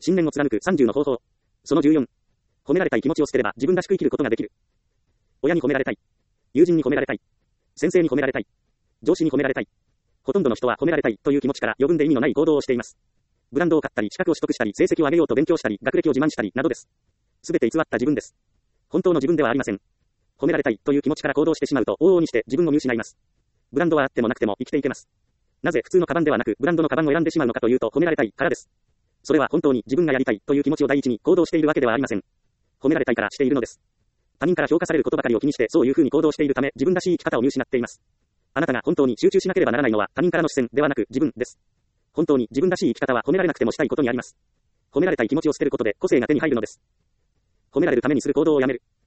信念を貫く30の方法。その14。褒められたい気持ちを捨てれば自分らしく生きることができる。親に褒められたい。友人に褒められたい。先生に褒められたい。上司に褒められたい。ほとんどの人は褒められたいという気持ちから余分で意味のない行動をしています。ブランドを買ったり資格を取得したり成績を上げようと勉強したり学歴を自慢したりなどです。すべて偽った自分です。本当の自分ではありません。褒められたいという気持ちから行動してしまうと往々にして自分を見失います。ブランドはあってもなくても生きていけます。なぜ普通のカバンではなくブランドのカバンを選んでしまうのかというと褒められたいからです。それは本当に自分がやりたいという気持ちを第一に行動しているわけではありません。褒められたいからしているのです。他人から評価されることばかりを気にしてそういう風に行動しているため自分らしい生き方を見失っています。あなたが本当に集中しなければならないのは他人からの視線ではなく自分です。本当に自分らしい生き方は褒められなくてもしたいことにあります。褒められたい気持ちを捨てることで個性が手に入るのです。褒められるためにする行動をやめる。